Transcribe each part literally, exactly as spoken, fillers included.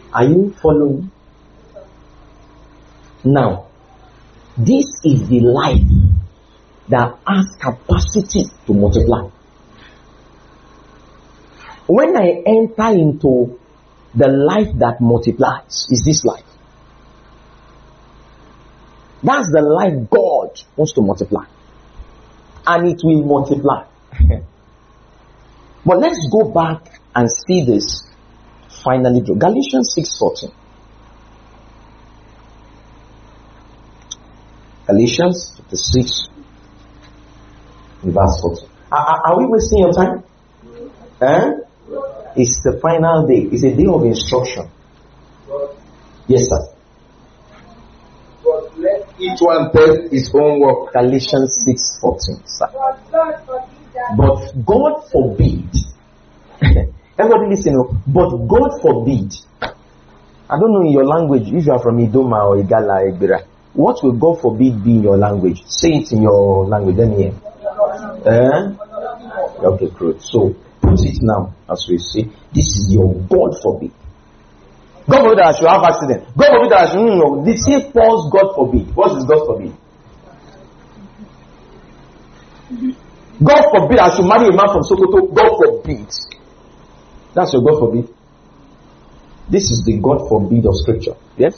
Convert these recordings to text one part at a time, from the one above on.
Are you following? Now, this is the life that has capacity to multiply. When I enter into the life that multiplies, is this life. That's the life God wants to multiply. And it will multiply. But let's go back and see this finally. Galatians six fourteen. Galatians six verse fourteen. Are, are we wasting your time? Eh? It's the final day. It's a day of instruction. Yes, sir. But let each one test his own work. Galatians six fourteen, sir. But God forbid. Everybody listen. But God forbid. I don't know in your language if you are from Idoma or Igala, Egbira. What will God forbid be in your language? Say it in your language. Let me hear. Eh? Okay, great. So put it now as we see. This is your God forbid. God forbid that I should have accident. God forbid that I should you know. This is false. God forbid. What is God forbid? God forbid I should marry a man from Sokoto. God forbid. That's your God forbid. This is the God forbid of Scripture. Yes?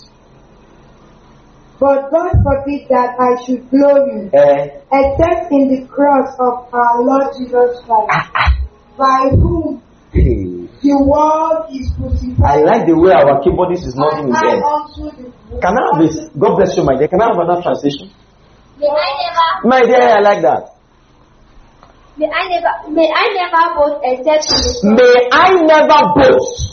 But God forbid that I should glory, Uh, except in the cross of our Lord Jesus Christ, by whom hey. the world is crucified. I like the way our keyboardist is nodding his and head. unto the Can I have this? God bless you, my dear. Can I have another translation? May I never, My dear, I like that. may I never, may I never boast except in the May I never boast.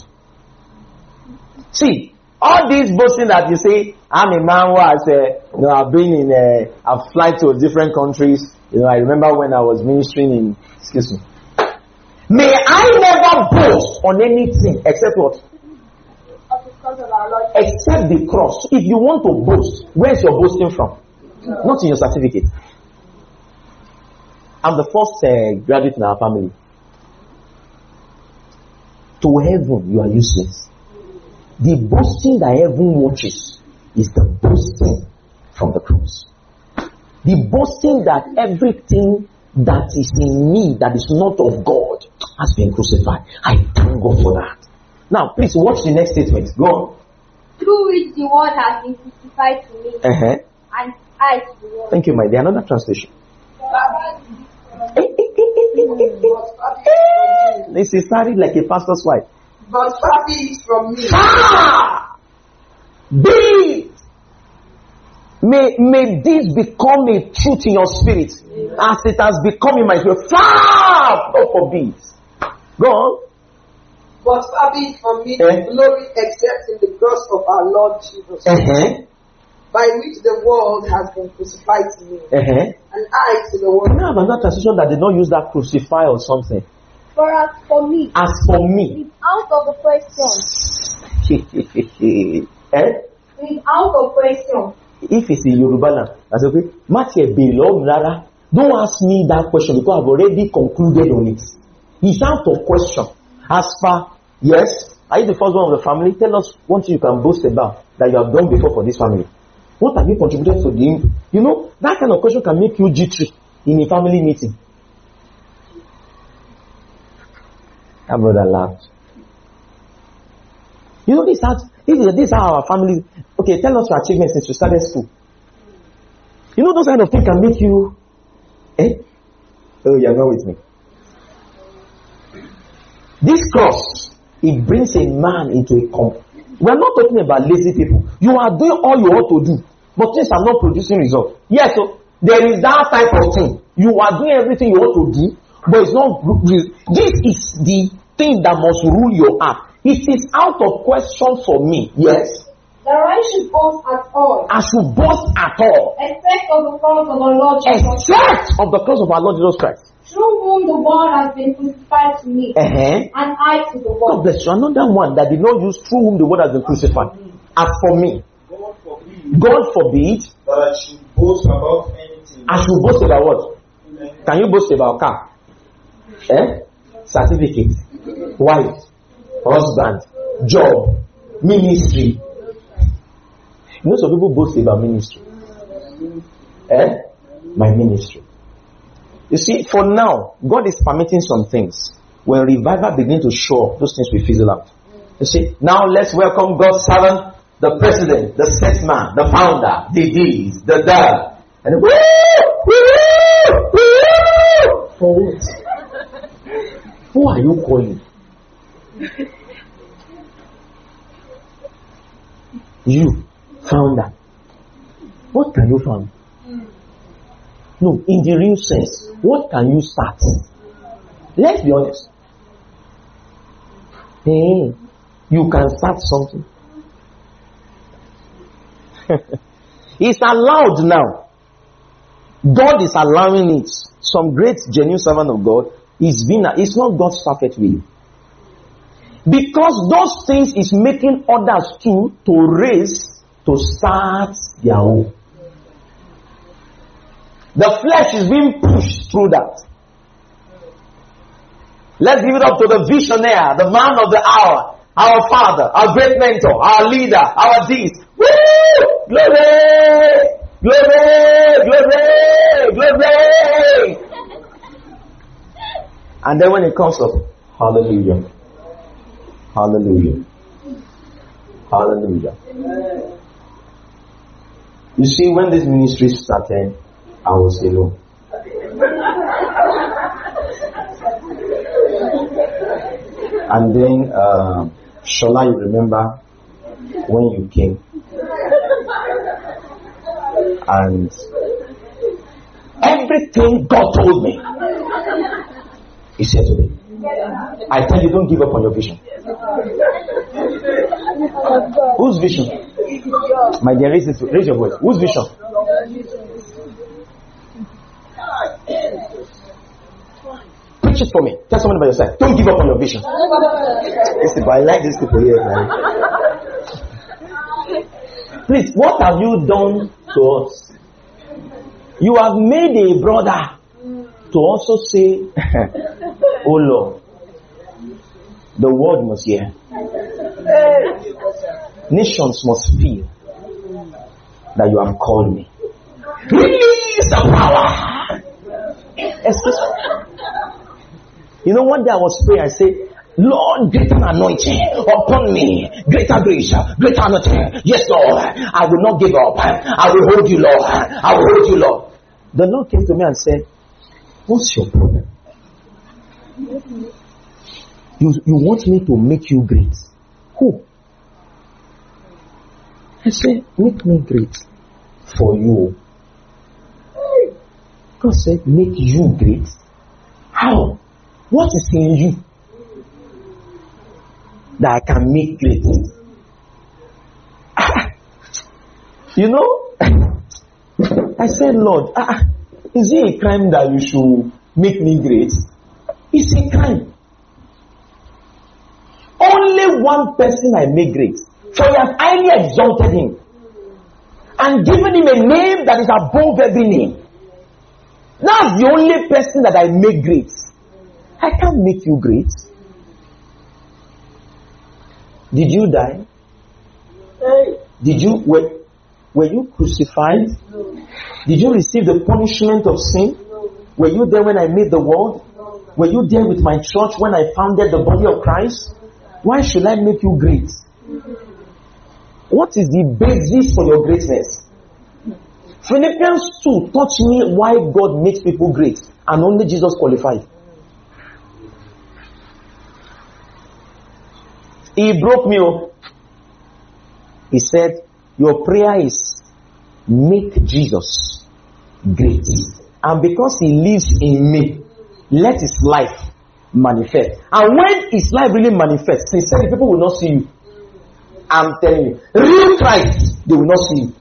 See, all this boasting that you say, I'm a man who has, uh, you know, I've been in, uh, I've flight to different countries. You know, I remember when I was ministering in, excuse me. May I never boast on anything except what? of the cross of our Lord. Except the cross. If you want to boast, where's your boasting from? Not in your certificate. I'm the first uh, graduate in our family. To heaven, you are useless. The boasting that heaven watches is the boasting from the cross. The boasting that everything that is in me that is not of God has been crucified. I thank God for that. Now, please watch the next statement. Go on. Through which the world has been crucified to me, Uh-huh. and I to the world. Thank you, my dear. Another translation. This is started like a pastor's wife. But far be it from me. Far be it. May, may this become a truth in your spirit as it has become in my spirit. Far, God forbid. Go on. But far be it from me Eh? glory except in the cross of our Lord Jesus, Uh-huh. by which the world has been crucified to me, Uh-huh. and I to the world. Can I have another translation that did not use that crucify or something? For as for me, As for me. it's out of the question. eh? It's out of question. If it's in Yoruba land, I say, okay, Matthew beloved Rara, don't ask me that question because I've already concluded on it. It's out of question. As far, yes, are you the first one of the family? Tell us one thing you can boast about that you have done before for this family. What have you contributed to the, you know, that kind of question can make you jittery in a family meeting. That brother laughed. You know, this has, this is, this is how our family, okay, tell us your achievements since you started school. You know, those kind of things can make you, eh? Oh, you're not with me. This cross, it brings a man into a comp. We are not talking about lazy people. You are doing all you ought to do, but things are not producing results. Yes, so there is that type of thing. You are doing everything you ought to do, but it's not. This is the thing that must rule your heart. It is out of question for me. Yes. That I should boast at all, I should boast at all, except of the cross of our Lord Jesus, except of the cross of our Lord Jesus Christ. through whom the world has been crucified to me, Uh-huh. and I to the God world. bless you. Another one that did not use through whom the word has been crucified. As for me, God forbid God forbid that I should boast about anything. I should boast about what? Can you boast about car? Eh? Certificate, wife, husband, job, Ministry. You know, some people boast about ministry. Eh? My ministry. You see, for now, God is permitting some things. When revival begins to show up, those things will fizzle out. You see, now let's welcome God's servant, the president, the sex man, the founder, the this, the that. And woo, woo, woo. For what? Who are you calling? You, founder. What can you found? No, in the real sense, what can you start? Let's be honest. Hey, you can start something. It's allowed now. God is allowing it. Some great genuine servant of God is being. It's not God's perfect will. Because those things is making others too to raise to start their own. The flesh is being pushed through that. Let's give it up to the visionaire, the man of the hour, our father, our great mentor, our leader, our this. Woo! Glory! Glory! Glory! Glory! And then when it comes up, hallelujah. Hallelujah. Hallelujah. You see, when this ministry started, I was alone. And then, uh, Shola, you remember when you came? And everything God told me, He said to me, I tell you, don't give up on your vision. Whose vision? My dear, raise, this, raise your voice. Whose vision? Preach it for me. Tell someone by your side. Don't give up on your vision. Listen, but I like these people here, man. Please, what have you done to us? You have made a brother to also say, oh Lord, the word must hear. Nations must feel that you have called me. Release the power. Excuse me. You know, one day I was praying, I said, Lord, greater anointing upon me, greater grace, greater anointing. Yes, Lord, I will not give up. I will hold you, Lord. I will hold you, Lord. The Lord came to me and said, what's your problem? You, you want me to make you great. Who? I said, make me great for you. God said, make you great. How? What is in you that I can make great? You know, I said, Lord, ah, is it a crime that you should make me great? It's a crime. Only one person I make great. For you have highly exalted him and given him a name that is above every name. That's the only person that I make great. I can't make you great. Did you die? Did you were, were you crucified? Did you receive the punishment of sin? Were you there when I made the world? Were you there with my church when I founded the body of Christ? Why should I make you great? What is the basis for your greatness? Philippians two taught me why God makes people great and only Jesus qualified. He broke me up. He said, your prayer is make Jesus great. And because he lives in me, let his life manifest. And when his life really manifests, sincerely, people will not see you. I'm telling you, real Christ, they will not see you.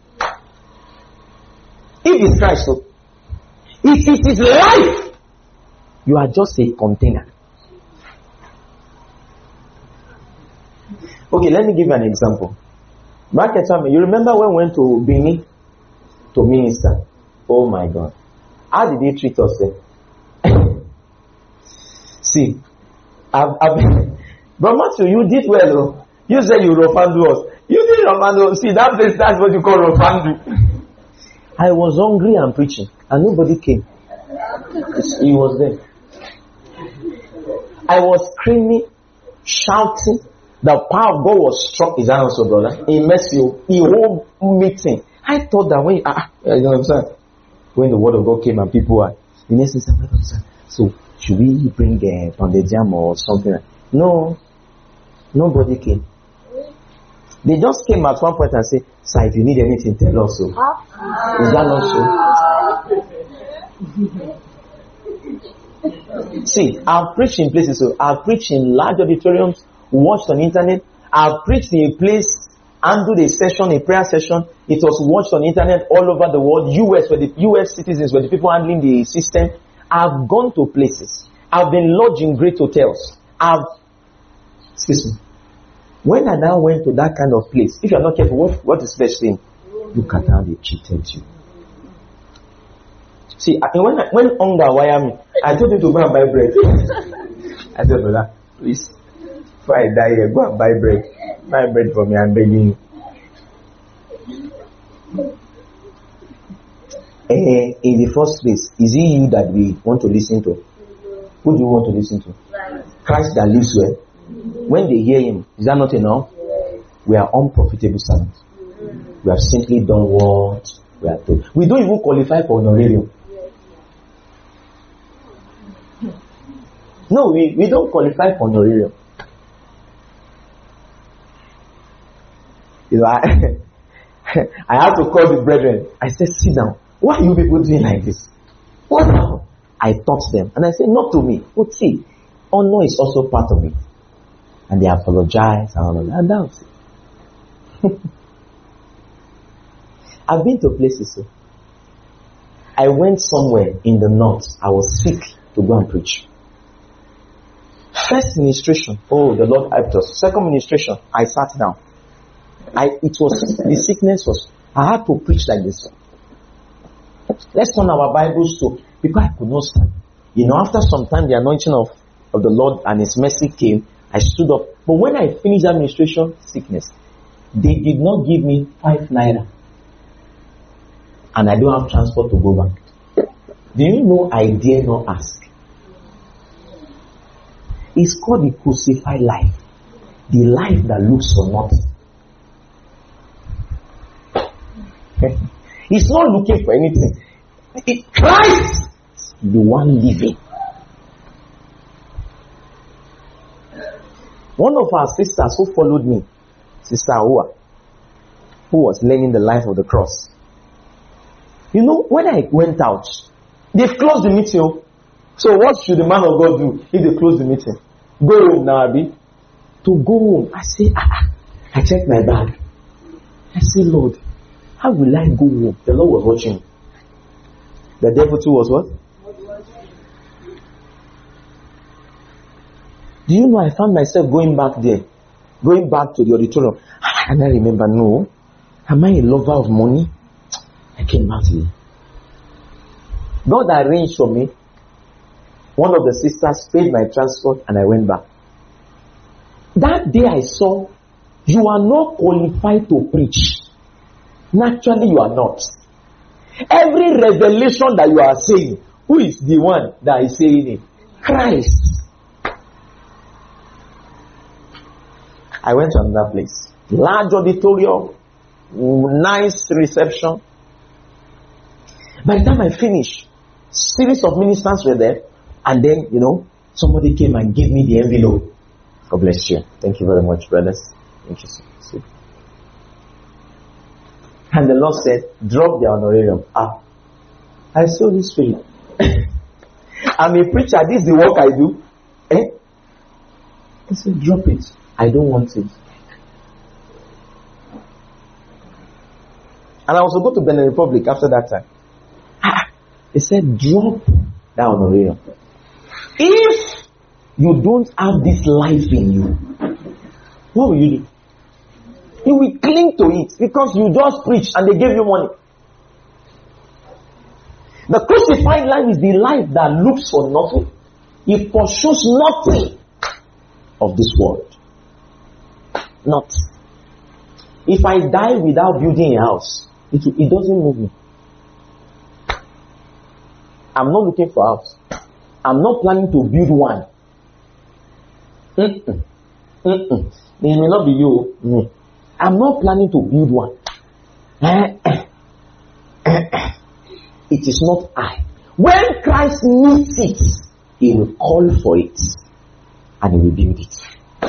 If it's Christ, so if it is life, you are just a container. Okay, let me give you an example. Market time, you remember when we went to Benin to minister? Oh my God. How did they treat us there? See, I've, I've, but Matthew, you did well. You say you Rofandu us. You did Rofandu. See, that place, that's what you call Rofandu. I was hungry and preaching, and nobody came. He was there. I was screaming, shouting. The power of God was struck. Is that also, brother? In mercy, the whole meeting. I thought that when, ah, you know what I'm saying? When the word of God came and people were, the next thing said, so should we bring a uh, pounded jam or something? No, nobody came. They just came at one point and said, sir, if you need anything, tell us so. Is that not so? See, I've preached in places, so I've preached in large auditoriums, watched on internet. I've preached in a place and do a session, a prayer session. It was watched on internet all over the world. U S, where the U S citizens were the people handling the system. I've gone to places. I've been lodged in great hotels. I've, excuse me. When I now went to that kind of place, if you're not careful, what, what is best thing? Look at how they cheated you. See, I, when I, when hunger wire me, I told him to go and buy bread. I said, brother, please, before I die here, go and buy bread. Buy bread for me, I'm begging you. Uh, in the first place, is it you that we want to listen to? Who do you want to listen to? Christ that lives well. When they hear him, is that not enough? We are unprofitable servants. We have simply done what we are told. We don't even qualify for honorarium. No, we, we don't qualify for honorarium. You know, I, I had to call the brethren. I said, sit down. Why are you people doing like this? What now? I taught them. And I said, not to me. But see, honor is also part of it. And they apologize and all of that. And that's it. I've been to places. So I went somewhere in the north. I was sick to go and preach. First ministration, oh, the Lord helped us. Second ministration, I sat down. I it was the sickness was. I had to preach like this. Let's turn our Bibles to because I could not stand. You know, after some time, the anointing of, of the Lord and His mercy came. I stood up. But when I finished administration, sickness, they did not give me five naira. And I don't have transport to go back. Do you know I dare not ask? It's called the crucified life. The life that looks for nothing. He's not looking for anything. It, Christ, the one living. One of our sisters who followed me, Sister Aua, who was learning the life of the cross. You know, when I went out, they've closed the meeting. So what should the man of God do if they close the meeting? Go home now, Abi. To go home, I say, ah, ah. I checked my bag. I say, Lord, how will I go home? The Lord was watching. The devil too was what? Do you know I found myself going back there, going back to the auditorium, and I remember, no, am I a lover of money? I came back here. God arranged for me. One of the sisters paid my transport, and I went back. That day I saw, you are not qualified to preach. Naturally, you are not. Every revelation that you are saying, who is the one that is saying it? Christ. I went to another place. Large auditorium, nice reception. By the time I finished, series of ministers were there, and then, you know, somebody came and gave me the envelope. God bless you. Thank you very much, brothers. Thank you so much. And the Lord said, drop the honorarium. Ah, I saw this spirit. I'm a preacher. This is the work I do. Eh? I said, drop it. I don't want it. And I also go to Benin Republic after that time. Ah, he said, drop that honorarium. If you don't have this life in you, what will you do? You will cling to it because you just preach and they gave you money. The crucified life is the life that looks for nothing. It pursues nothing of this world. Not. If I die without building a house, it, it doesn't move me. I'm not looking for a house. I'm not planning to build one. Mm-mm. Mm-mm. It may not be you. Mm. I'm not planning to build one. It is not I. When Christ needs it, He will call for it and He will build it.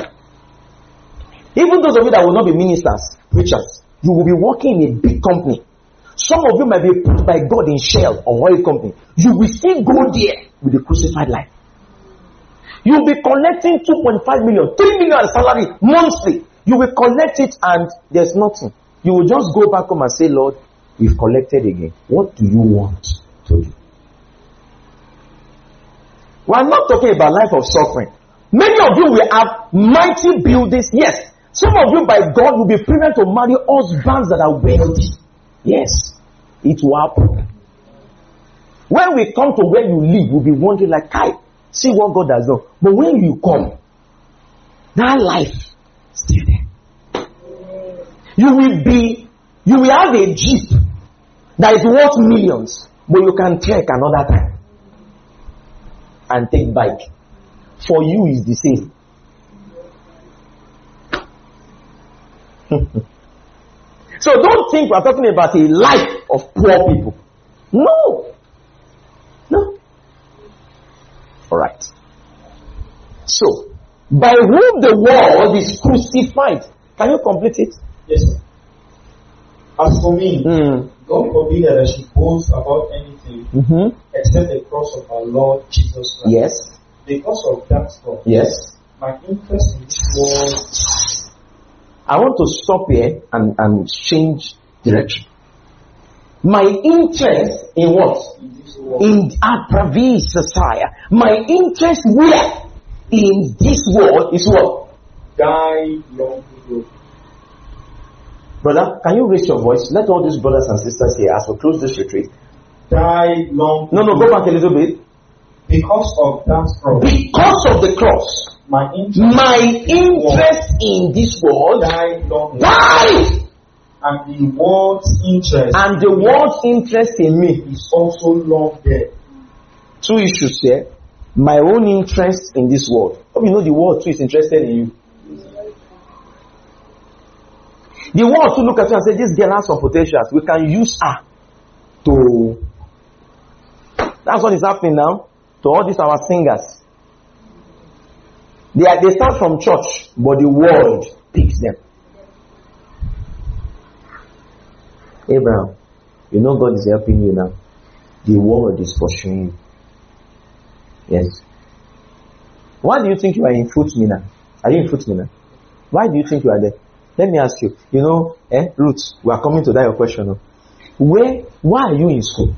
Even those of you that will not be ministers, preachers, you will be working in a big company. Some of you might be put by God in Shell or oil company. You will still go there with the crucified life. You'll be collecting two point five million, three million salary monthly. You will collect it and there's nothing. You will just go back home and say, Lord, we've collected again. What do you want to do? We are not talking about life of suffering. Many of you will have mighty buildings. Yes. Some of you by God will be privileged to marry husbands that are wealthy. Yes. It will happen. When we come to where you live, we'll be wondering like, Kai, see what God has done. But when you come, that life is still there. You will be, you will have a Jeep that is worth millions, but you can trek another time and take bike. For you is the same. So don't think we're talking about a life of poor people. No. No. Alright. So, by whom the world is crucified. Can you complete it? Yes, sir. As for me, Mm. God forbid that I should boast about anything Mm-hmm. except the cross of our Lord Jesus Christ. Yes. Because of that cross, Yes. my interest in this world. I want to stop here and, and change direction. My interest in what? In this world. In Apravi Society. My interest where? In this world is what? Die long ago. Brother, can you raise your voice? Let all these brothers and sisters here, as we close this retreat. Die long No, no, ago. go back a little bit. Because of that cross, Because of the cross, my interest, my interest in this world died long ago. died. And the world's interest And the world's interest in me. is also long dead. Two issues here. My own interest in this world. Hope you know the world too is interested in you. The world too look at you and say, this girl has some potentials. We can use her to. That's what is happening now to all these our singers. They are, they start from church, but the world picks them. Abraham, you know God is helping you now. The world is pursuing you. Yes. Why do you think you are in Footmina? Are you in Footmina? Why do you think you are there? Let me ask you. You know, eh, Ruth, we are coming to that your question. No? Where? Why are you in school?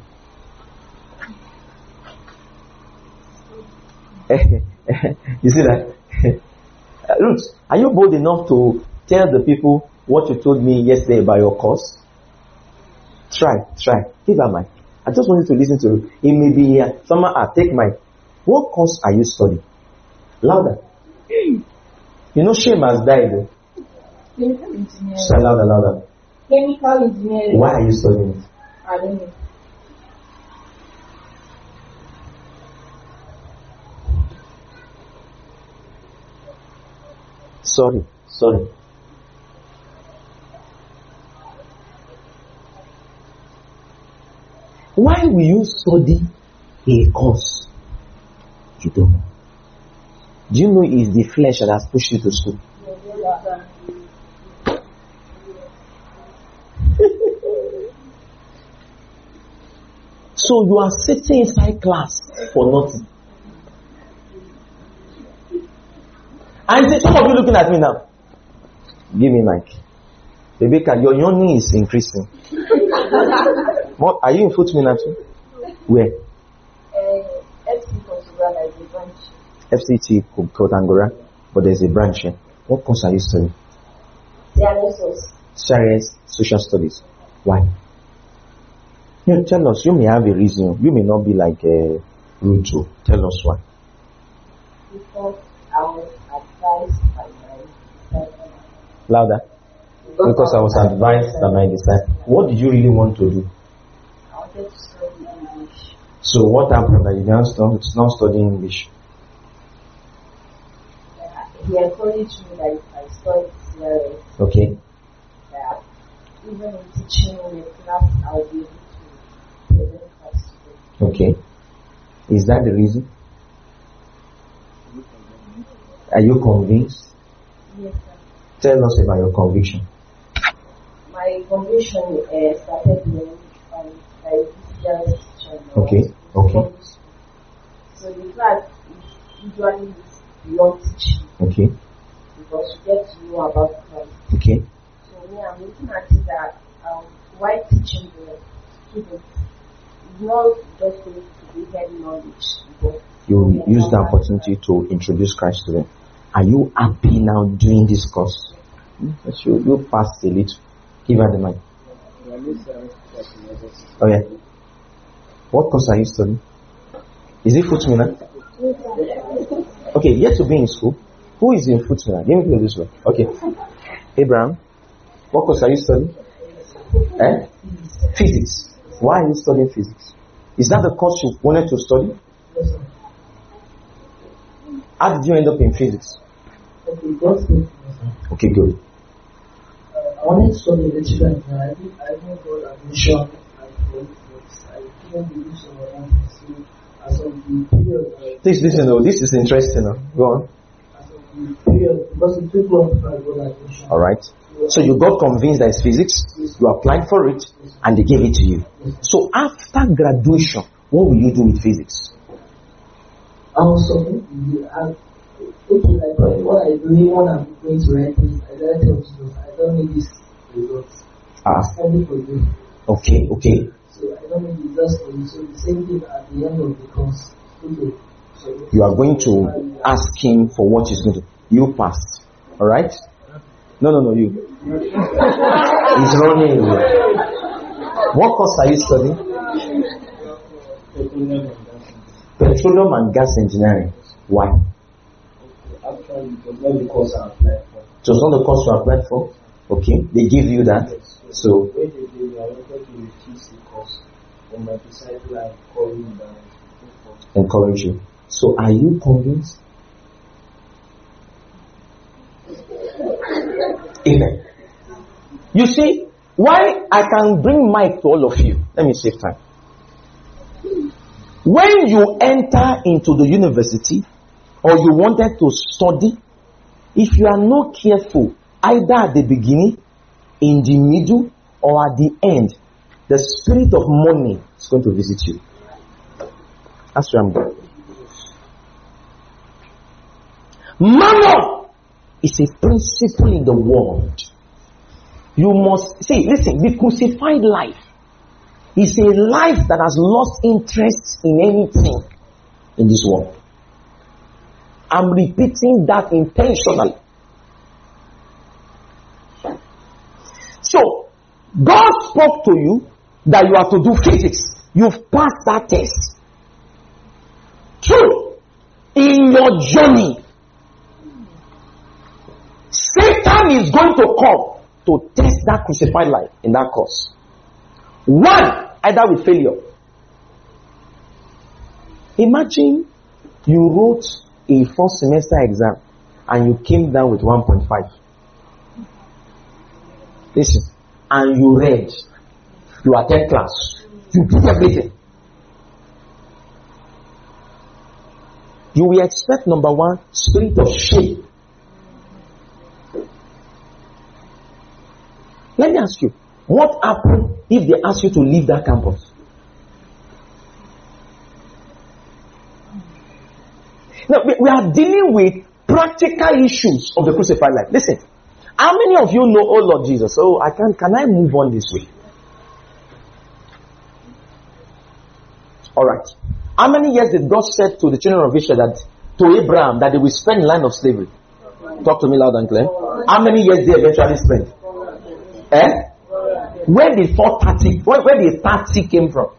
You see that? Ruth, are you bold enough to tell the people what you told me yesterday about your course? Try, try. Give her mic. I just want you to listen to it. It may be here. Uh, someone, ah, take mic. What course are you studying? Louder. You know, shame has died. Though. Chemical engineering. Say louder, louder. Chemical engineering. Why are you studying it? I don't know. Sorry, sorry. Why will you study a course you don't know? Do you know it's the flesh that has pushed you to school? So you are sitting inside class for nothing. And some of you looking at me now. Give me mic. Rebecca, your yawning is increasing. What are you in Footmina too? Where? Uh, F C Kotangora is a branch. F C T Kotangora, but there's a branch here. What course are you studying? They are also. Sharia Social Studies. Why? You know, tell us. You may have a reason. You may not be like a Ruto. Tell us why. Because I was advised by my Louder. Because I was advised that my disciple. What did you really want to do? I wanted to study English. So what happened that you didn't start not studying English? Yeah, he encouraged me that if I studied C R S, Okay. that even in teaching in a class, I'll be able to present class to them. Okay. Is that the reason? Are you convinced? Yes, sir. Tell us about your conviction. My conviction uh, started when um, I was C R S teacher. Okay, okay. So the class is usually beyond teaching Okay. because you get to know about Christ. Okay. So me, I'm looking at it that um, while teaching the students, it's not just going to be head knowledge. But You use the opportunity to introduce Christ to them. Are you happy now doing this course? Yes, You, you passed a little. Give her the mic. Oh yeah. What course are you studying? Is it Footmiller? Okay, yet to be in school. Who is in Footmiller? Give me put it this way. Okay. Abraham, what course are you studying? Eh? Physics. Why are you studying physics? Is that the course you wanted to study? How did you end up in physics? Okay, God's good. Okay, good. I wanted to study electrical engineering. I didn't, I didn't got admission at politics. I didn't believe someone else. So, as of the period, uh, Please listen, though. This is interesting. Huh? Go on. as of the period, because it took long before I got admission. All right. So you got convinced that it's physics. You applied for it, and they gave it to you. So after graduation, what will you do with physics? I was submit the uh, okay, like uh, what I do when I'm going to write this, I don't tell students, I don't need this results. Ah. It's only for you. Okay, okay. So I don't need results for you. So the same thing at the end of the course. Okay. So You are going to ask him for what he's going to. You passed. All right? No, no, no, you. He's running away. What course are you studying? Petroleum and gas engineering. Why? Actually, it was not the course I applied for. It was not the course you applied for? Okay. They give you that. So, When they gave me, I wanted to refuse the course. When my disciple I called me down to encourage you. So, are you convinced? Amen. You see, why I can bring mic to all of you. Let me save time. When you enter into the university or you wanted to study, if you are not careful, either at the beginning, in the middle, or at the end, the spirit of money is going to visit you. That's where I'm going. Mammon is a principle in the world. You must see, listen, the crucified life is a life that has lost interest in anything in this world. I'm repeating that intentionally. So, God spoke to you that you have to do physics. You've passed that test. True. In your journey, Satan is going to come to test that crucified life in that course. One, either with failure. Imagine you wrote a first semester exam and you came down with one point five. Listen, and you read, you attend class, you did everything. You will expect, number one, spirit of shame. Let me ask you, what happened if they ask you to leave that campus? Now, we, we are dealing with practical issues of the crucified life. Listen, how many of you know, oh Lord Jesus, oh, I can, can I move on this way? Alright. How many years did God say to the children of Israel that, to Abraham, that they will spend in land of slavery? Talk to me loud and clear. How many years they eventually spent? Eh? Where did four thirty, where, where did thirty came from?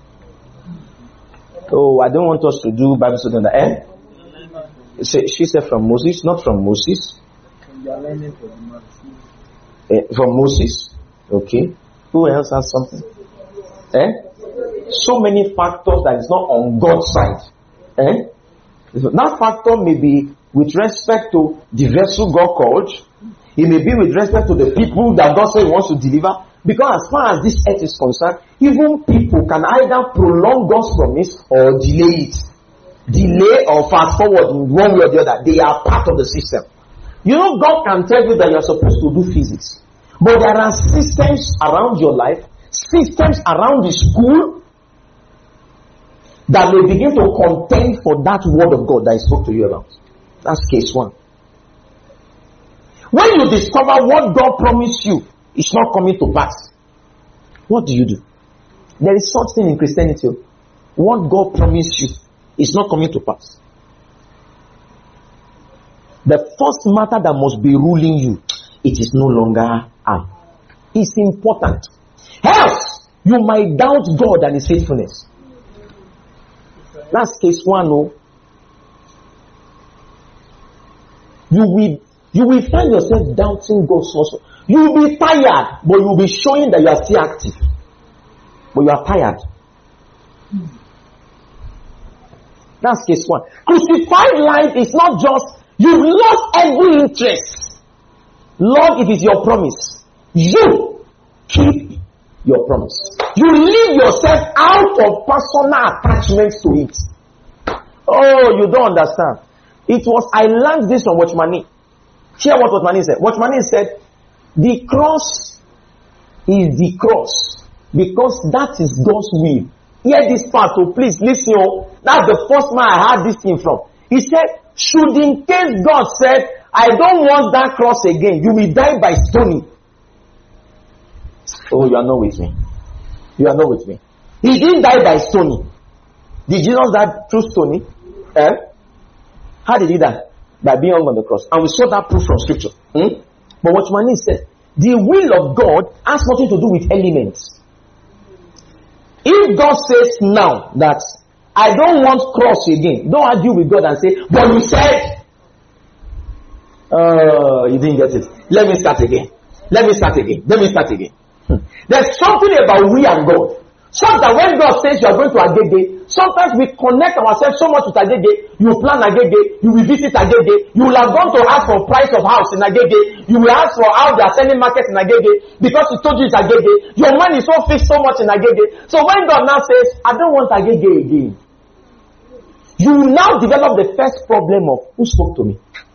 Oh, I don't want us to do Bible study on the end. She, she said from Moses, not from Moses. And they are learning for the man. Uh, from Moses. Okay. Who else has something? Eh? So many factors that is not on God's side. Eh? That factor may be with respect to the vessel God called. It may be with respect to the people that God said He wants to deliver. Because as far as this earth is concerned, even people can either prolong God's promise or delay it. Delay or fast forward in one way or the other. They are part of the system. You know, God can tell you that you are supposed to do physics. But there are systems around your life, systems around the school that may begin to contend for that word of God that I spoke to you about. That's case one. When you discover what God promised you is not coming to pass, what do you do? There is such thing in Christianity. What God promised you is not coming to pass. The first matter that must be ruling you, it is no longer I. It's important. Else, you might doubt God and His faithfulness. That's case one. Oh. You will, you will find yourself doubting God also. You will be tired, but you will be showing that you are still active. But you are tired. That's case one. Crucified life is not just you've lost every interest. Lord, it is your promise. You keep your promise. You leave yourself out of personal attachments to it. Oh, you don't understand. It was, I learned this from Watchmani. Hear what Watchmani said. Watchmani said, the cross is the cross because that is God's will. Hear this part, so please listen. Oh, that's the first man I heard this thing from. He said, should in case God said, I don't want that cross again, you will die by stoning. Oh, you are not with me. You are not with me. He didn't die by stoning. Did Jesus die through stoning? Eh? How did he die? By being hung on the cross. And we saw that proof from scripture. Hmm? But what Watchmani said, the will of God has nothing to do with elements. If God says now that I don't want cross again, don't argue with God and say, but you said, uh, you didn't get it. Let me start again. Let me start again. Let me start again. Hmm. There's something about we and God. So that when God says you are going to Agege, sometimes we connect ourselves so much with Agege. You plan Agege, you will visit Agege, you will have gone to ask for price of house in Agege, you will ask for how they are selling markets in Agege, because he told you it's Agege. Your mind is so fixed so much in Agege. So when God now says, I don't want Agege again, you will now develop the first problem of, who spoke to me?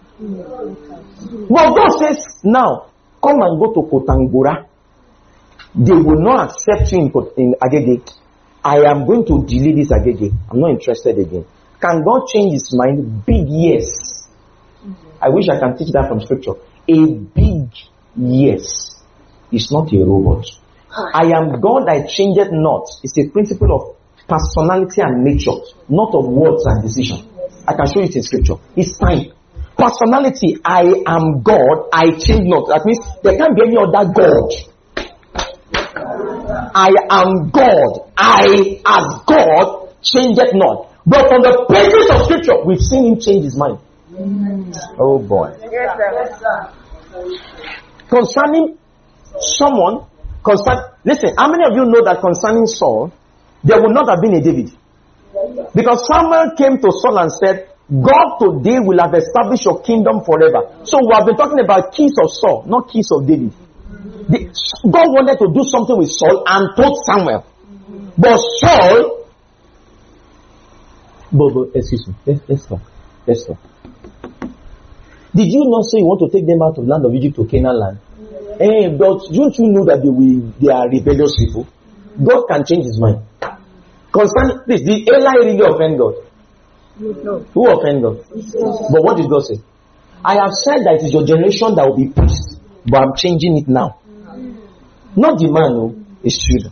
Well, God says, now, come and go to Kotangora. They will not accept you in, in Agege. I am going to delete this Agege. I'm not interested again. Can God change His mind? Big yes. I wish I can teach that from scripture. A big yes is not a robot. I am God, I change it not. It's a principle of personality and nature, not of words and decision. I can show you it in scripture. It's time. Personality, I am God, I change not. That means there can't be any other God. I am God. I, as God, change it not. But from the pages of scripture, we've seen Him change His mind. Mm. Oh boy. Yes, sir. Concerning someone, concern, listen, how many of you know that concerning Saul, there would not have been a David? Because Samuel came to Saul and said, God today will have established your kingdom forever. So we have been talking about keys of Saul, not keys of David. The, God wanted to do something with Saul and told Samuel. But Saul, but, but excuse me, let's, let's talk. Let's talk. Did you not say you want to take them out of the land of Egypt to Canaan land? Eh, hey, but don't you know that they will, they are rebellious people? God can change His mind. Concerning this, did Eli really offend God? No. Who offended God? But what did God say? I have said that it is your generation that will be priests, but I'm changing it now. Not the man, no, it's children.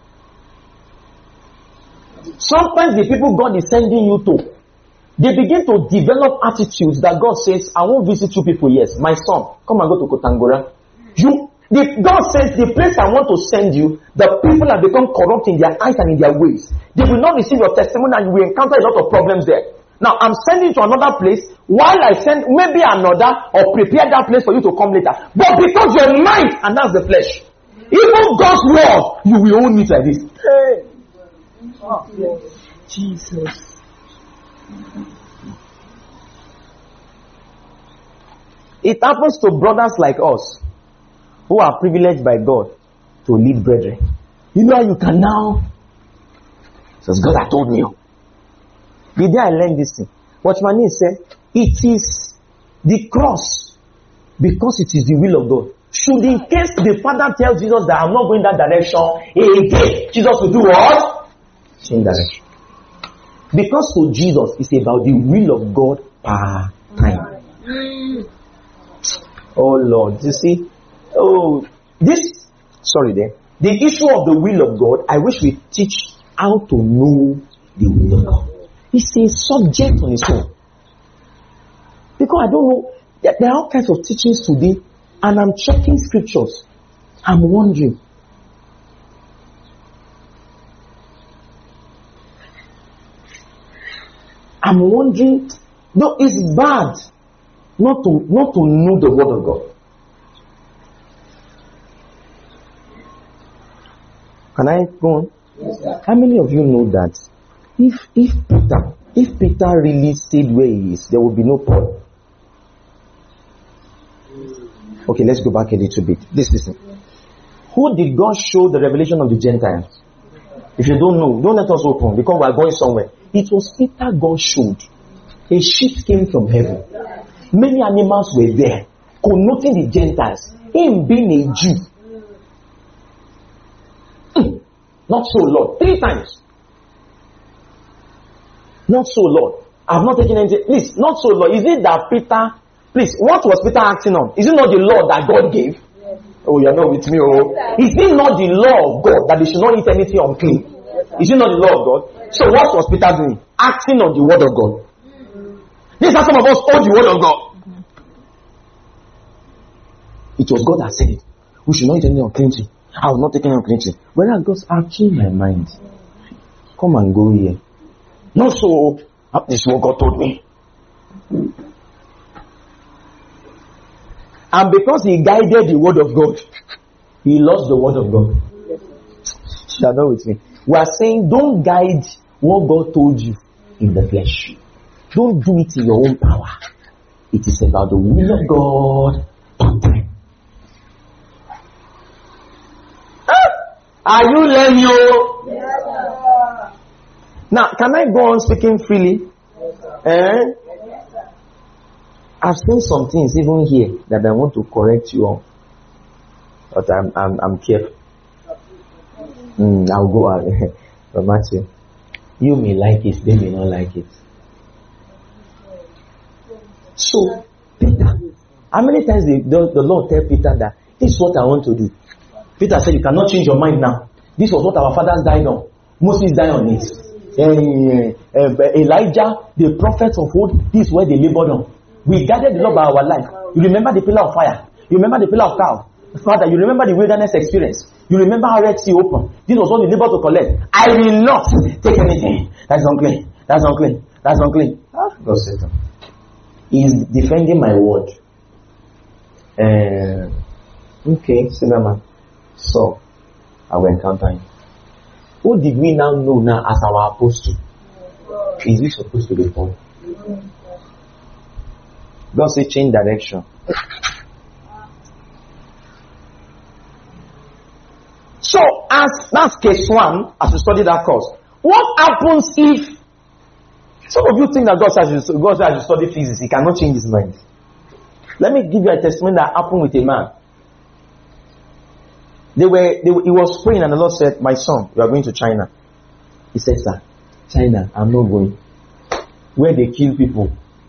Sometimes the people God is sending you to, they begin to develop attitudes that God says, I won't visit you people, yes. My son, come and go to Kotangora. You, the, God says, the place I want to send you, the people have become corrupt in their eyes and in their ways. They will not receive your testimony and you will encounter a lot of problems there. Now, I'm sending you to another place while I send maybe another or prepare that place for you to come later. But because your mind, and that's the flesh, even God's word, you will own it like this. Hey. Oh, Jesus. It happens to brothers like us who are privileged by God to lead brethren. You know how you can now, says God had told me. The day I learned this thing, Watchman Nee said, it is the cross because it is the will of God. Should in case the Father tells Jesus that I'm not going that direction again, Jesus will do what? Change direction. Because to Jesus it's about the will of God per time. Mm. Oh Lord, you see, oh this sorry there. The issue of the will of God, I wish we teach how to know the will of God. It's a subject on its own. Because I don't know, there are all kinds of teachings today, and I'm checking scriptures. I'm wondering. I'm wondering, no, it's bad not to not to know the word of God. Can I go on? Yes, sir. How many of you know that if if Peter if Peter really stayed where he is, there would be no Paul? Okay, let's go back a little bit. Please listen. Who did God show the revelation of the Gentiles? If you don't know, don't let us open because we are going somewhere. It was Peter God showed. A sheep came from heaven. Many animals were there, connoting the Gentiles. Him being a Jew. Mm. Not so, Lord. Three times. Not so, Lord. I have not taken anything. Please, not so, Lord. Is it that Peter, please, what was Peter acting on? Is it not the law that God gave? Yes. Oh, you're not with me, oh. Is it not the law of God that they should not eat anything unclean? Is it not the law of God? So what was Peter doing? Acting on the word of God. These are some of us hold the word of God. It was God that said it. We should not eat anything unclean thing. I will not take any unclean thing. Whereas God's acting my mind. Come and go here. Not so. This is what God told me. And because he guided the word of God, he lost the word of God. You are not with me. We are saying don't guide what God told you in the flesh. Don't do it in your own power. It is about the will of God part time. Ah, are you learning? You? Yes, now, can I go on speaking freely? Yes, eh? Yes, I've seen some things even here that I want to correct you on. But I'm I'm I'm careful. Mm, I'll go out. But Matthew, you may like it, they may not like it. So, Peter, how many times did the, the Lord tell Peter that this is what I want to do? Peter said, you cannot change your mind now. This was what our fathers died on. Moses died on it. Uh, uh, Elijah, the prophets of old, this is where they labored on. We gathered the Lord by our life. You remember the pillar of fire. You remember the pillar of cloud. Father, you remember the wilderness experience. You remember how Red Sea opened. This was what we labored to collect. I will not take anything. That's unclean. That's unclean. That's unclean. Ah, God said so. He is defending my word. Uh, okay, Sinama. So, I will encounter him. Who did we now know now as our apostle? Is he supposed to be Paul? God said change direction. So, as that's case one, as we study that course, what happens if some of you think that God says you, God says you study physics, he cannot change his mind? Let me give you a testimony that happened with a man. They were, they, he was praying and the Lord said, my son, you are going to China. He said, sir, China, I'm not going. Where they kill people.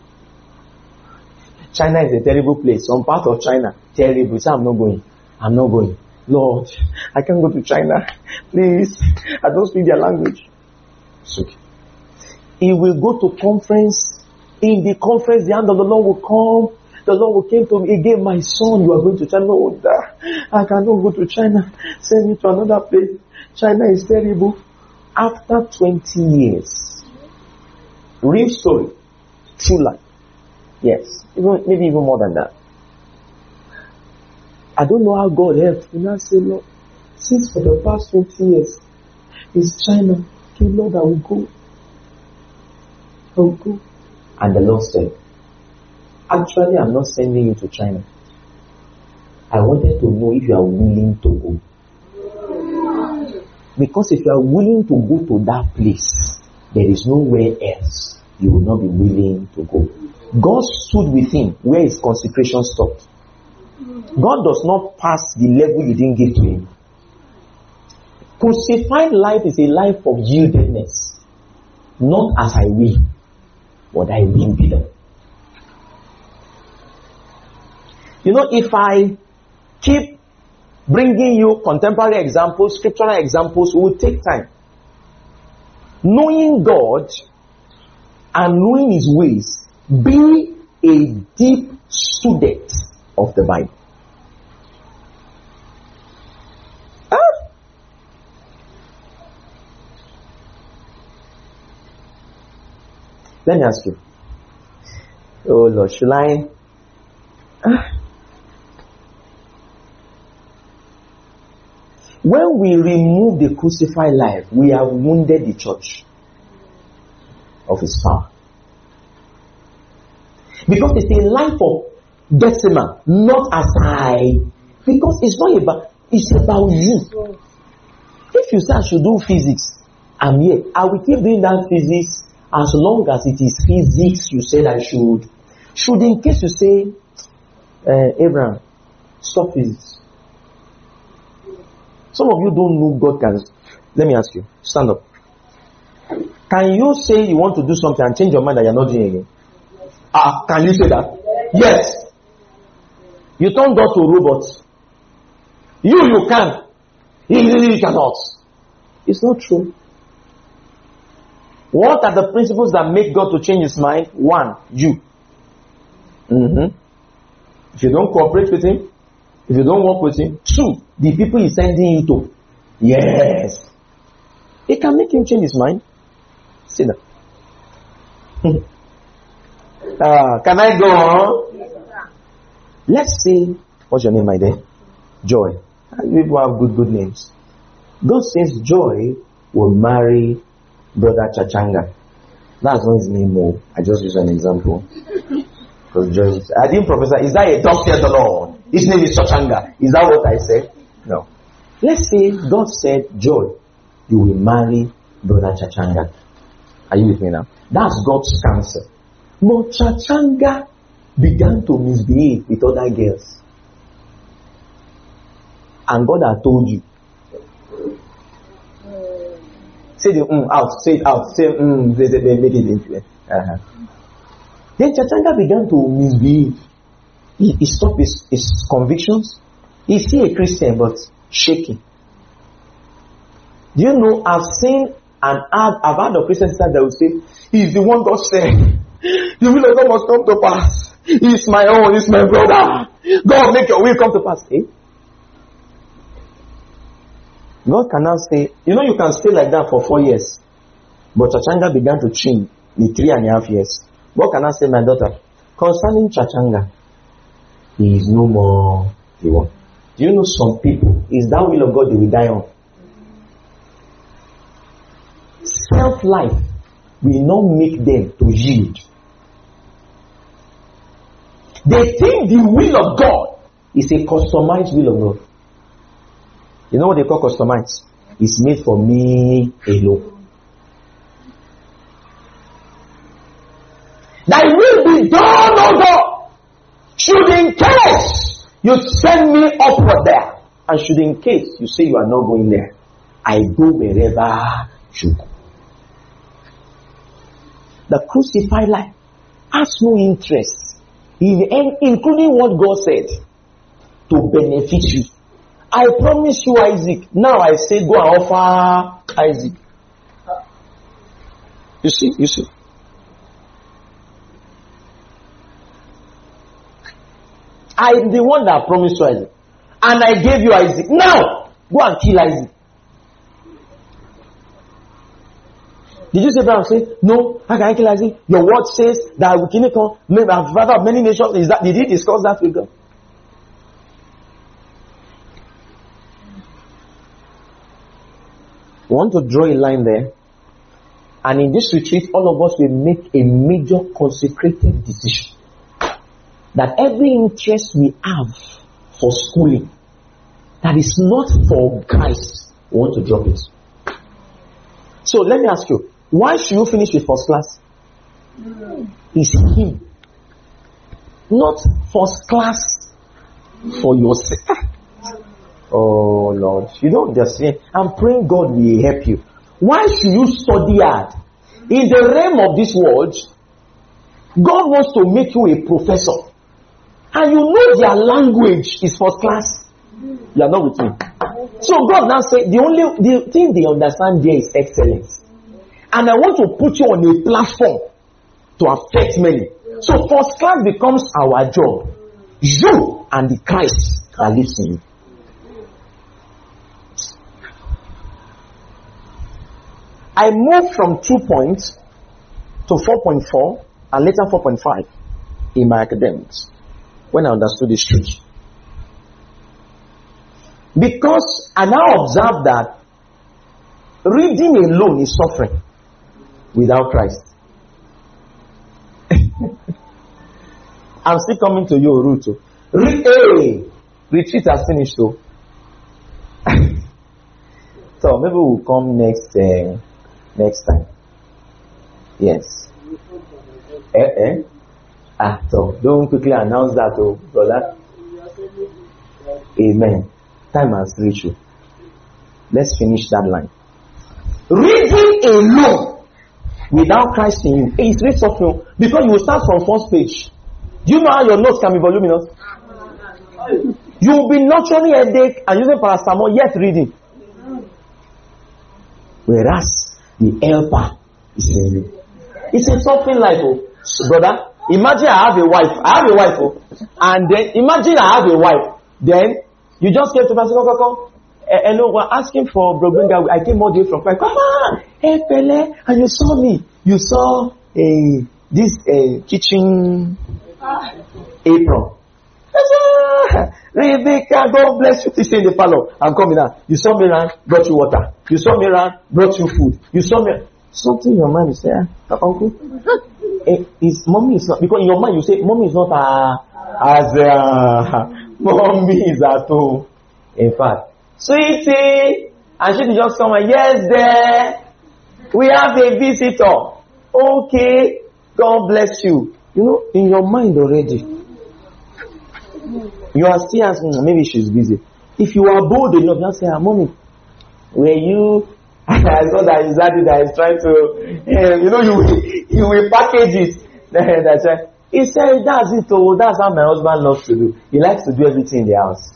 China is a terrible place. Some part of China, terrible. So I'm not going. I'm not going. Lord, I can't go to China. Please, I don't speak their language. It's okay. He will go to conference. In the conference, the hand of the Lord will come. The Lord will came to me again. My son, you are going to China. No, I cannot go to China. Send me to another place. China is terrible. After twenty years, real story, true life. Yes, even, maybe even more than that. I don't know how God helped. You know, say, Lord, since for the past twenty years, it's China. Okay, Lord, I will go. I will go. And the Lord said, actually, I'm not sending you to China. I wanted to know if you are willing to go. Because if you are willing to go to that place, there is nowhere else you will not be willing to go. God stood with him where his consecration stopped. God does not pass the level you didn't give to him. Crucified life is a life of yieldedness. Not as I will, but I will be done. You know, if I keep bringing you contemporary examples, scriptural examples, it will take time. Knowing God and knowing his ways, be a deep student of the Bible. Ah. Let me ask you. Oh Lord, should I? Ah. When we remove the crucified life, we have wounded the church of his power. Because it's a life of decimal, not as I. Because it's not about, it's about you. If you say I should do physics, I'm here. I will keep doing that physics as long as it is physics you said I should. Should in case you say, uh, Abraham, stop physics. Some of you don't know God can. Let me ask you, stand up. Can you say you want to do something and change your mind that you're not doing it again? Ah, uh, can you say that? Yes. You turn God to a robot. You, you can. He really cannot. It's not true. What are the principles that make God to change his mind? One, you. Mm-hmm. If you don't cooperate with him, if you don't work with him. Two, the people he's sending you to. Yes. It can make him change his mind. See that. uh, can I go on? Yes, let's see. What's your name, my dear? Joy. People have good, good names. God says Joy will marry Brother Chachanga. That's not his name, more. I just use an example. Because Joy, I didn't prophesy. Is that a doctor, the Lord? His name is Chachanga. Is that what I said? No. Let's say God said, Joy, you will marry Brother Chachanga. Are you with me now? That's God's counsel. But Chachanga began to misbehave with other girls. And God had told you. Say the mm out. Say it out. Say mm. They, they, they make it into it. Uh-huh. Then Chachanga began to misbehave. He, he stopped his, his convictions. He's still a Christian, but shaking. Do you know, I've seen and I've, I've heard of Christians that will say, he's the one God said. The will of God must come to pass. He's my own, he's my brother. God, make your will come to pass. Eh? God cannot say, you know, you can stay like that for four years. But Chachanga began to change in three and a half years. God cannot say, my daughter, concerning Chachanga, he is no more the one. Do you know some people, is that will of God they will die on? Self-life will not make them to yield. They think the will of God is a customized will of God. You know what they call customized? It's made for me alone. Thy will be done, O God. Should in case you send me upward there, and should in case you say you are not going there, I go wherever you go. The crucified life has no interest in including what God said to benefit you. I promise you Isaac. Now I say go and offer Isaac. You see, you see. I am the one that promised you Isaac. And I gave you Isaac. Now, go and kill Isaac. Did you see Abraham say, no, how can I kill Isaac? Your word says that I will kill him, I'm father of many nations. Is that, did he discuss that with God? We want to draw a line there. And in this retreat, all of us will make a major consecrated decision. That every interest we have for schooling that is not for Christ, we want to drop it. So let me ask you, why should you finish with first class? It's him. Not first class for yourself. Oh Lord, you don't understand. I'm praying God will help you. Why should you study hard? In the realm of this world, God wants to make you a professor. And you know their language is first class. You are not with me. So God now said, the only the thing they understand there is excellence. And I want to put you on a platform to affect many. So first class becomes our job. You and the Christ that lives in you. I moved from two points to four point four and later four point five in my academics when I understood this truth. Because I now observe that reading alone is suffering without Christ. I'm still coming to you, Ruto. Re- hey, retreat has finished though. So maybe we'll come next uh, next time. Yes. Eh eh. Ah, so don't quickly announce that, oh brother. Amen. Time has reached you. Let's finish that line. Reading alone without Christ in you is very suffering because you will start from first page. Do you know how your notes can be voluminous? You will be nurturing headache and using paracetamol yet reading. Whereas the helper is in you. It's a suffering life, oh brother. Imagine I have a wife. I have a wife, oh, and then imagine I have a wife. Then you just came to my son, come, come. And no, we're asking for Brobinga. I came all the way from Christ. Come on, hey Pele, and you saw me. You saw a this a kitchen apron. Rebecca, God bless you. Please stay in the parlor. I'm coming out. You saw me around, brought you water. You saw me around, brought you food. You saw me. Something in your mind is there, uh, uncle. Eh, is mommy is not because in your mind you say mommy is not uh, as uh, mommy is at home. In fact, sweetie, and she just come and yes, there we have a visitor. Okay, God bless you. You know, in your mind already, you are still asking maybe she's busy. If you are bold enough, just say, ah, mommy, were you? I saw that his daddy that is trying to, uh, you know, you will, you will package it. That's right. He said, that's it. Oh, that's how my husband loves to do. He likes to do everything in the house.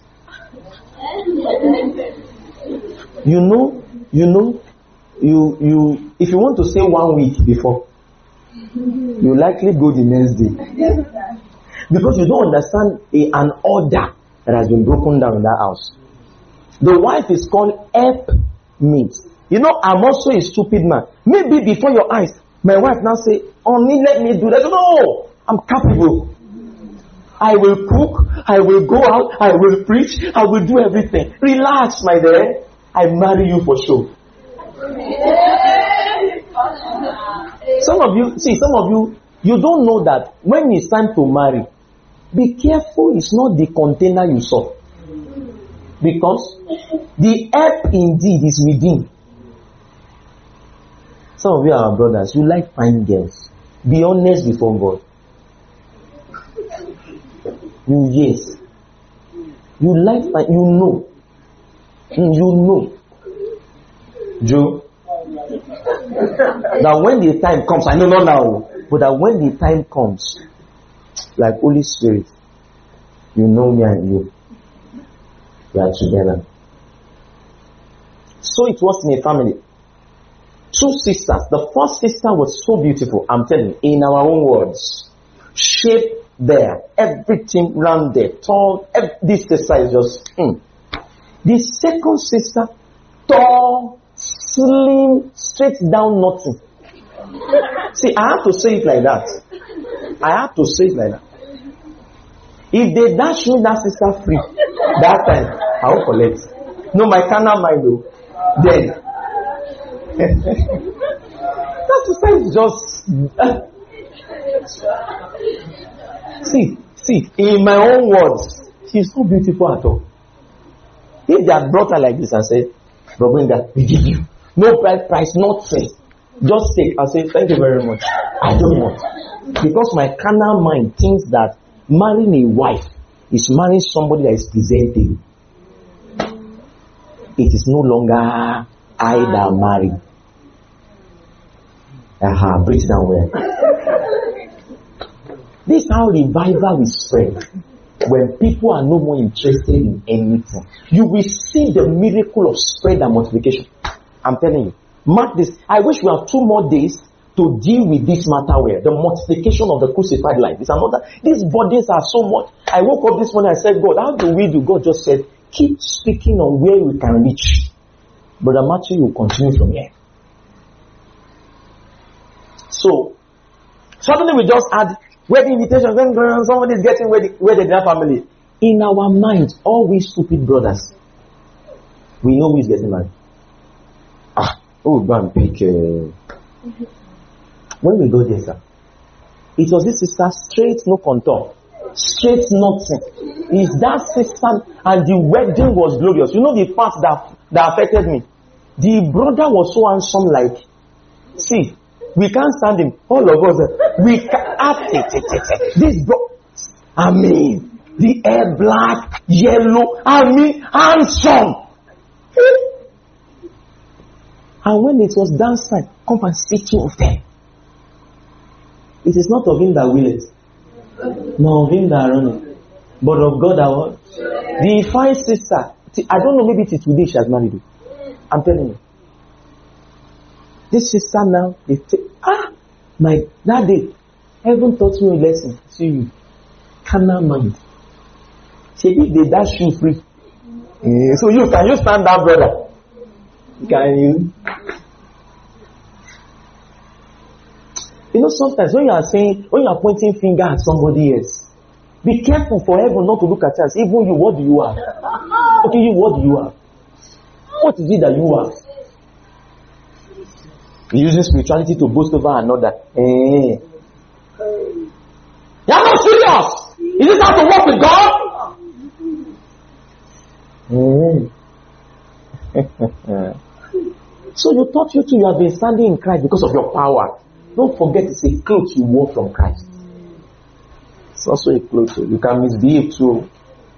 You know, you know, you, you, if you want to say one week before, you likely go the next day. Because you don't understand a, an order that has been broken down in that house. The wife is called help meet. You know, I'm also a stupid man. Maybe before your eyes, my wife now say, only let me do that. No, I'm capable. I will cook, I will go out, I will preach, I will do everything. Relax, my dear. I marry you for sure. Some of you, see, some of you, you don't know that when it's time to marry, be careful it's not the container you saw. Because the help indeed is within. Some of you are our brothers. You like fine girls. Be honest before God. You yes. You like fine. You know. You know. Joe. That when the time comes, I know not now, but that when the time comes, like Holy Spirit, you know me and you. We are together. So it was in a family. Two sisters. The first sister was so beautiful, I'm telling you, in our own words. Shape there, everything rounded, tall. Every, this sister is just. Mm. The second sister, tall, slim, straight down, nothing. See, I have to say it like that. I have to say it like that. If they dash me that sister free, that time, I will collect. No, my carnal mind though. Then. That sister is just... see, see, in my own words, she's not beautiful at all. If they had brought her like this and said, Robinda, we give you. No price, price, nothing. Just take. I say, thank you very much. I don't want. Because my carnal mind thinks that marrying a wife is marrying somebody that is presenting. It is no longer I that marry. Aha, break it down well. This is how revival will spread. When people are no more interested in anything, you will see the miracle of spread and multiplication. I'm telling you. Mark this. I wish we have two more days to deal with this matter where the multiplication of the crucified life is another. These bodies are so much. I woke up this morning and said, God, how do we do? God just said, keep speaking on where we can reach. Brother Matthew will continue from here. So, suddenly we just add wedding invitation. Somebody is getting wedding, wedded in our family. In our minds, all we stupid brothers, we know who is getting married. Ah, oh, go and pick. Uh... When we go there, sir, it was this sister straight, no contour, straight, nothing. Is that sister, and the wedding was glorious. You know the part that that affected me. The brother was so handsome, like, see, we can't stand him. All of us, we can't. This bro, I mean, the hair black, yellow, I mean, handsome. And when it was dance time, come and see two of them. It is not of him that willeth, nor of him that runneth, but of God that what? The fine sister, I don't know, maybe till today she has married you. I'm telling you. This sister now, they take, ah, my, that day, heaven taught me a lesson. See you. Carnal mind. See, if they dash you free. Yeah, so you, can you stand that, brother? Can you? You know, sometimes when you are saying, when you are pointing finger at somebody else, be careful for heaven not to look at us. Even you, what do you have? Okay, you, what do you have? What is it that you have? You're using spirituality to boast over another. Eh. You're not serious. Is this how to work with God? Mm. So you thought you too, you have been standing in Christ because of your power. Don't forget it's a cloth you wore from Christ. It's also a cloth. You can misbehave too.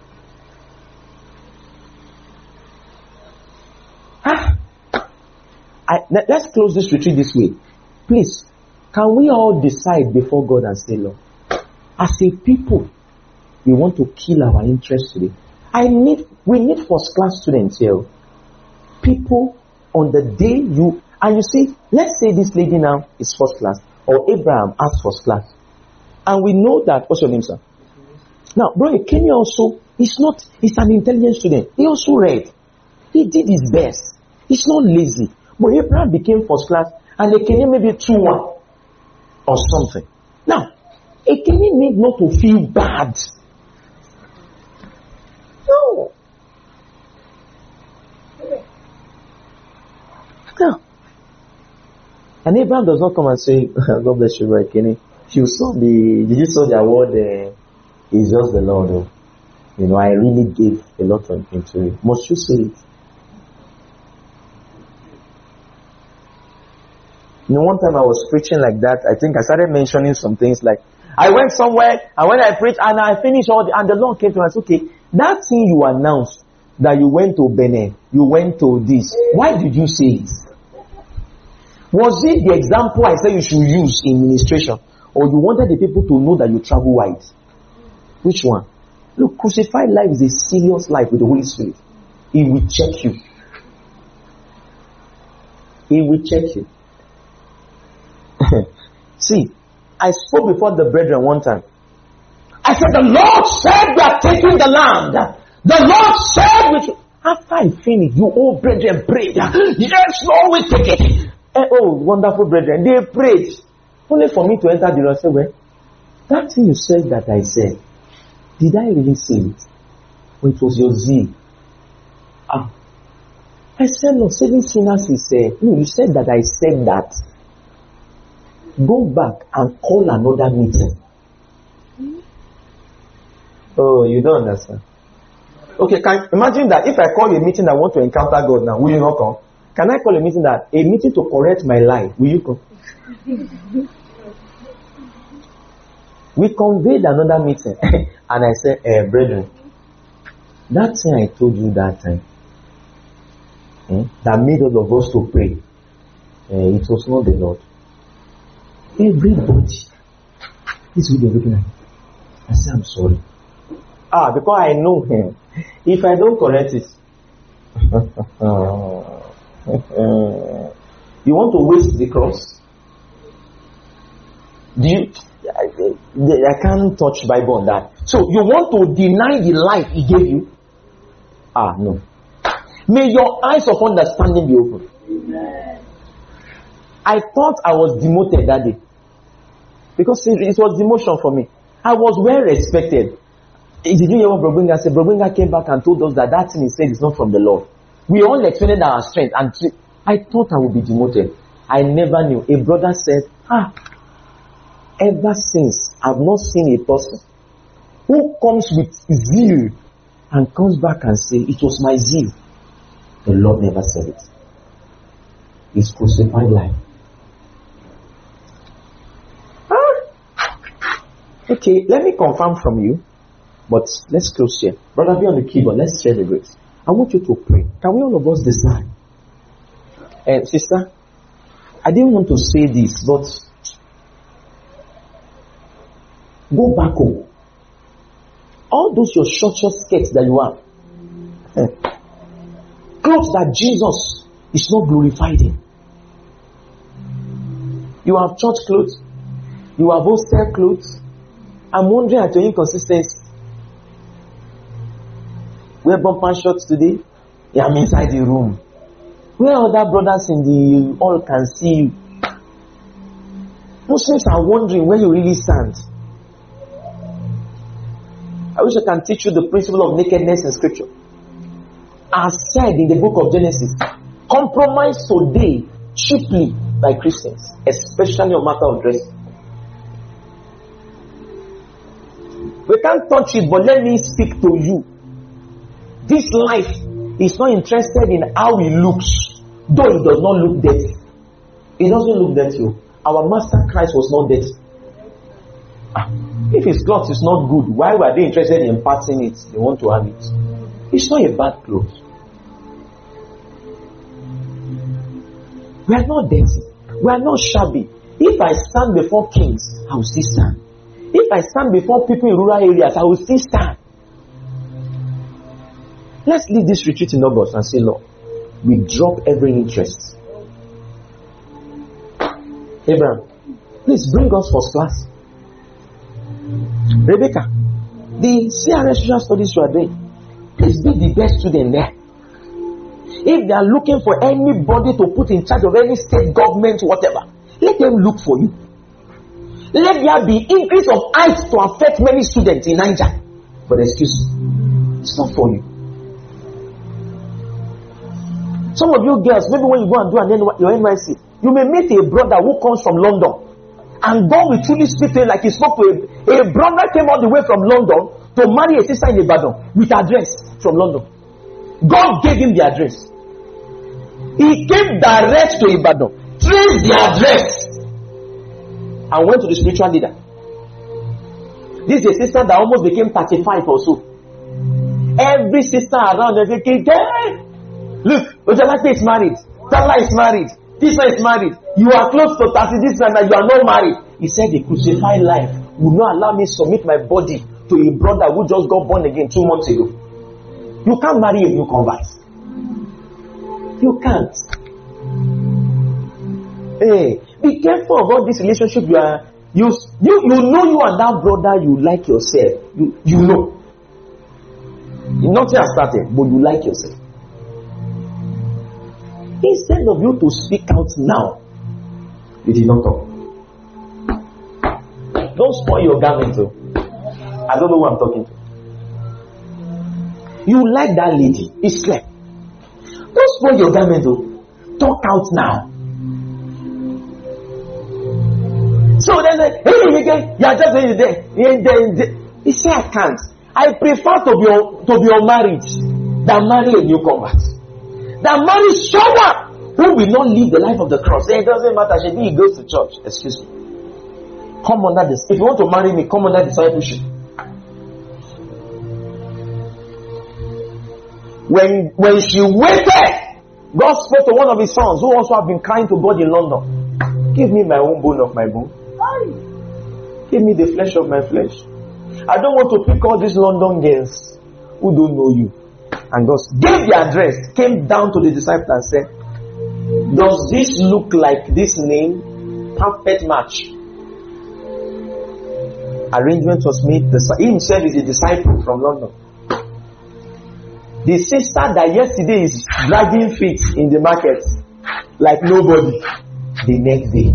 Ah. I, let's close this retreat this way. Please, can we all decide before God and say, Lord, as a people, we want to kill our interest today. I need, we need first class students here. People on the day you, and you see, let's say this lady now is first class, or Abraham has first class. And we know that, what's your name, sir? Now, brother Kenny also, he's not, he's an intelligent student. He also read. He did his best. He's not lazy. But Abraham became first class, and the Kenyan maybe two one or something. Now, a Kenyan need not to feel bad. No. No. And Abraham does not come and say, God bless you, right, Kenny. You saw the, did you saw the award? Uh, it's just the Lord. Oh. You know, I really gave a lot of into it. Must you say it? You know, one time I was preaching like that. I think I started mentioning some things like, I went somewhere, and when I preached, and I finished all the, and the Lord came to me and said, okay, that thing you announced, that you went to Benin, you went to this, why did you say it? Was it the example I said you should use in ministration? Or you wanted the people to know that you travel wide? Which one? Look, crucified life is a serious life with the Holy Spirit. He will check you. He will check you. See, I spoke before the brethren one time. I said, the Lord said we are taking the land. The Lord said we should. After I finished, you all brethren prayed. Yes, Lord, we take it. Eh, oh, wonderful brethren. They prayed. Only for me to enter the room and say, well, that thing you said that I said, did I really say it? Or it was your zeal? Ah. I said, no, saving sinners is said. No, you said that I said that. Go back and call another meeting. Oh, you don't understand. Okay, can imagine that if I call a meeting that want to encounter God now, will you not come? Can I call a meeting that a meeting to correct my lie? Will you come? We convened another meeting, and I said, eh, brethren, that thing I told you that time, eh, that made all of us to pray, eh, it was not the Lord. Everybody, this is what they're looking at. I said, I'm sorry. Ah, because I know him. If I don't correct it, you want to waste the cross? Do you? I, I can't touch Bible on that. So you want to deny the life He gave you? Ah, no. May your eyes of understanding be open. Amen. I thought I was demoted that day because it, it was demotion for me. I was well respected. Did you hear what Brobinga said? Brobinga came back and told us that that thing he said is not from the Lord. We all extended our strength, and I thought I would be demoted. I never knew. A brother said, ah, ever since I've not seen a person who comes with zeal and comes back and say, it was my zeal. The Lord never said it. It's crucified life. Ah. Okay, let me confirm from you. But let's close here. Brother, be on the keyboard. Let's share the grace. I want you to pray. Can we all of us decide? And uh, sister, I didn't want to say this, but go back home. All those your short, short skirts that you have, eh, clothes that Jesus is not glorified in. You have church clothes. You have hostel clothes. I'm wondering at your inconsistency. Wear bumper shorts today. Yeah, I'm inside the room. Where other brothers in the hall can see you. Muslims are wondering where you really stand. I wish I can teach you the principle of nakedness in scripture. As said in the book of Genesis, compromised today cheaply by Christians, especially on matter of dress. We can't touch it, but let me speak to you. This life is not interested in how it looks, though it does not look dirty. It doesn't look dirty. Our Master Christ was not dirty. Ah, if his clothes is not good, why were they interested in imparting it? They want to have it. It's not a bad clothes. We are not dirty. We are not shabby. If I stand before kings, I will still stand. If I stand before people in rural areas, I will still stand. Let's leave this retreat in August and say, Lord, we drop every interest. Abraham, please bring us first class. Rebecca, the C R S social studies you are doing, please be the best student there. If they are looking for anybody to put in charge of any state government, whatever, let them look for you. Let there be increase of height to affect many students in Niger. But excuse me, it's not for you. Some of you girls, maybe when you go and do an N Y, your N Y C, you may meet a brother who comes from London, and God will truly speak to him like he spoke to him. A brother came all the way from London to marry a sister in Ibadan with address from London. God gave him the address. He came direct to Ibadan, traced the address, and went to the spiritual leader. This is a sister that almost became thirty-five or so. Every sister around them say, look, Ojalate is married, Tala is married, this one is married, you are close to thirty, this one, and you are not married. He said, the crucified life will not allow me to submit my body to a brother who just got born again two months ago. You can't marry a new convert. You can't. Hey, be careful about this relationship you are. You, you, you know you and that brother, you like yourself. You, you know. Nothing has started, but you like yourself. Instead of you to speak out now You did not talk. Don't spoil your garment, oh. I don't know who I'm talking to. You like that lady, he slept. Don't spoil your garment, oh. Talk out now. So they say, hey, again, you are just saying there. He said, I can't. I prefer to be to be unmarried than marry a newcomer. Than marry someone who will not live the life of the cross. It doesn't matter. Maybe he goes to church. Excuse me. Come under this. If you want to marry me, come under discipleship. When when she waited, God spoke to one of his sons who also have been crying to God in London. Give me my own bone of my bone. Give me the flesh of my flesh. I don't want to pick all these London girls who don't know you. And God gave the address, came down to the disciple and said, does this look like this name? Perfect match. Arrangement was made. He himself is a disciple from London. The sister that yesterday is dragging feet in the market like nobody, the next day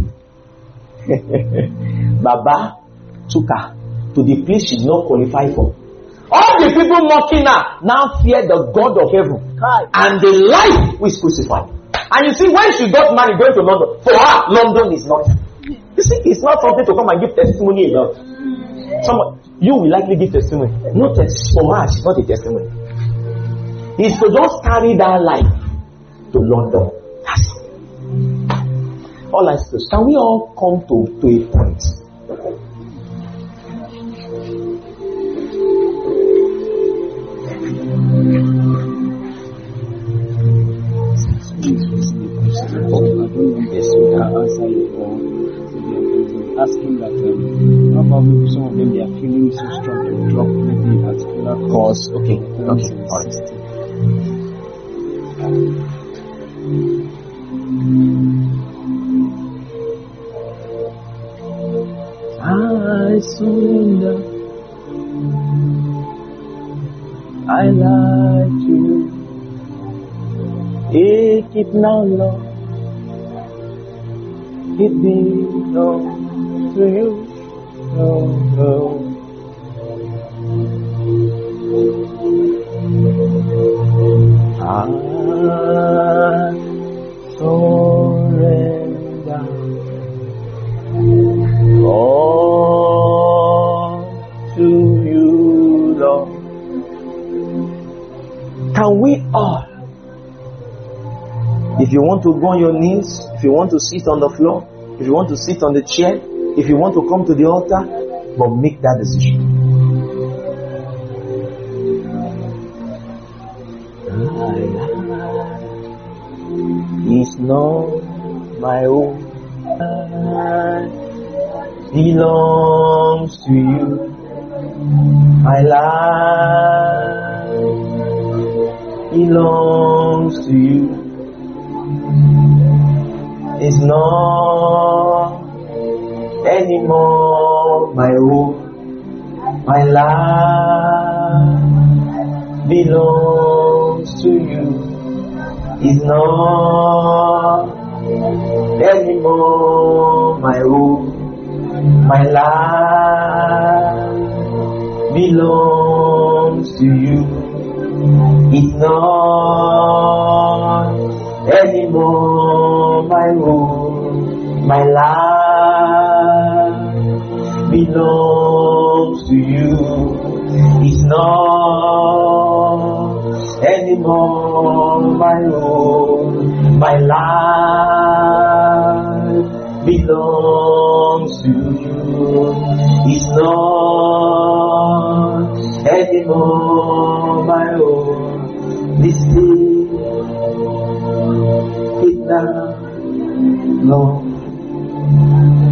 Baba took her to the place she did not qualify for. All the people mocking her now fear the God of heaven and the life who is crucified. And you see, when she got married going to London, for her London is not. You see, it's not something to come and give testimony about. Someone, you will likely give testimony. No, test for her, she's not a testimony. It's to just carry that life to London. That's all I say. Can we all come to, to a point? Asking that um, how about maybe some of them they are feeling so strong to drop maybe a particular course. Okay, okay, all right. I surrender. I like you. Take it now, Lord. It belongs to you. Oh, oh. I surrender all to you, Lord. Can we all, if you want to go on your knees, if you want to sit on the floor, if you want to sit on the chair, if you want to come to the altar, but make that decision. It's not my own. It belongs to you. My life belongs to you. It's not anymore my own. My life belongs to you. It's not anymore my own. My life belongs to you. It's not anymore my own. My life belongs to you. It's not anymore my own. My life belongs to you. It's not anymore my own. This day, it now, Lord.